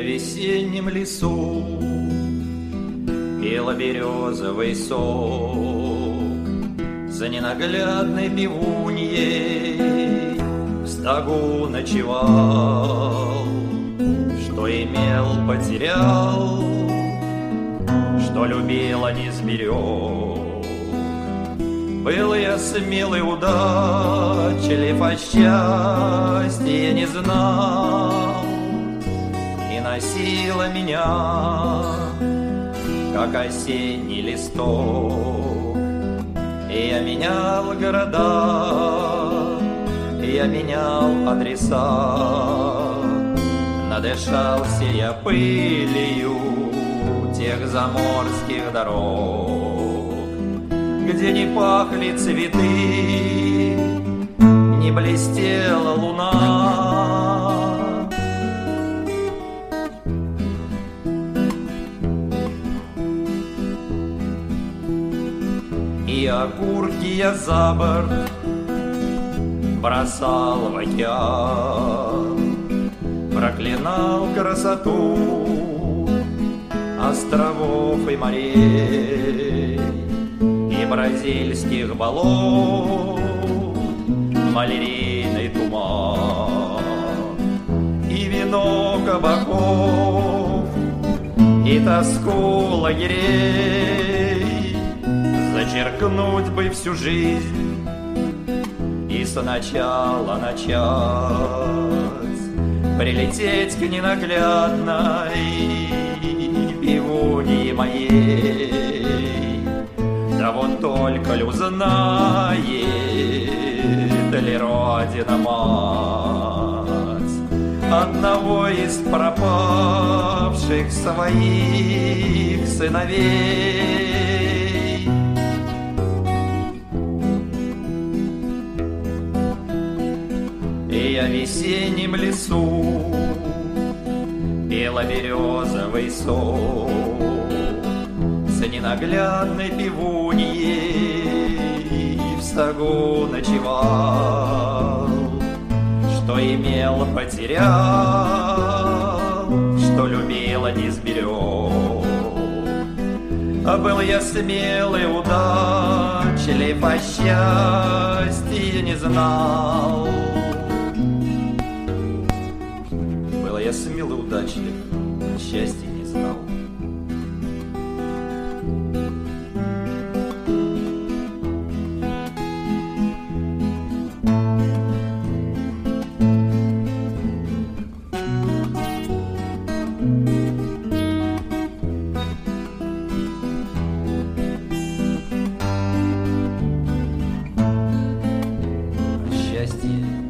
весеннем лесу пела березовый сок за ненаглядной пивуньей в стогу ночевал. Что имел, потерял, что любил, а не сберег. Был я смелый, удачлив, а счастья не знал. И носила меня, как осенний листок. И я менял города, и я менял адреса. Надышался я пылью тех заморских дорог, где не пахли цветы, не блестела луна. И окурки я за борт бросал в океан, проклинал красоту островов и морей, и бразильских болот малярийный туман, и вино кабаков, и тоску лагерей. Зачеркнуть бы всю жизнь и сначала начать, прилететь к ненаглядной пивуньи моей. Да вот только ли узнает ли родина мать одного из пропавших своих сыновей. И я в весеннем лесу пела березовый сок за ненаглядной пивуньей в стогу ночевал. Что имел, потерял, что любил, не сберег. А был я смелый, удачлив, а счастья не знал. Был я смелый, удачлив, а счастья не знал. Счастье